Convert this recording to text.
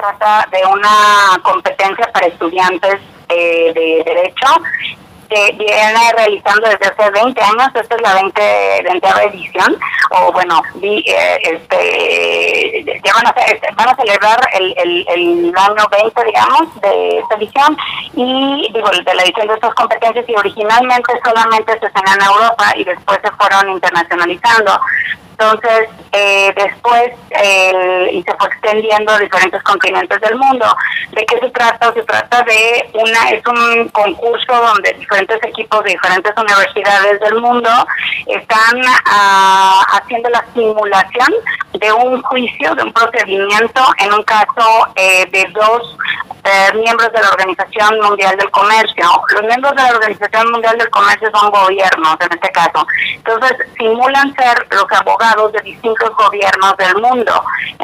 trata de una competencia para estudiantes de Derecho que viene realizando desde hace 20 años. Esta es la 20ª edición, o bueno, ya van a celebrar el año 20, digamos, de esta edición, y digo, de la edición de estas competencias, y originalmente solamente se hacían en Europa y después se fueron internacionalizando. Entonces, después, y se fue extendiendo a diferentes continentes del mundo. ¿De qué se trata? Se trata de es un concurso donde diferentes equipos de diferentes universidades del mundo están haciendo la simulación de un juicio, de un procedimiento, en un caso de dos miembros de la Organización Mundial del Comercio. Los miembros de la Organización Mundial del Comercio son gobiernos, en este caso. Entonces, simulan ser los abogados de distintos gobiernos del mundo.